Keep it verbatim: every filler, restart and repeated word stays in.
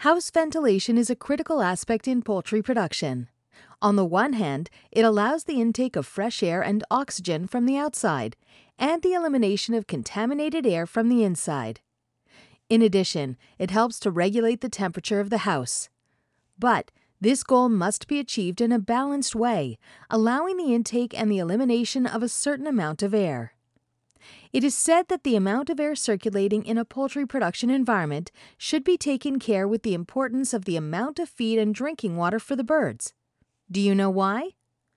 House ventilation is a critical aspect in poultry production. On the one hand, it allows the intake of fresh air and oxygen from the outside, and the elimination of contaminated air from the inside. In addition, it helps to regulate the temperature of the house. But this goal must be achieved in a balanced way, allowing the intake and the elimination of a certain amount of air. It is said that the amount of air circulating in a poultry production environment should be taken care with the importance of the amount of feed and drinking water for the birds. Do you know why?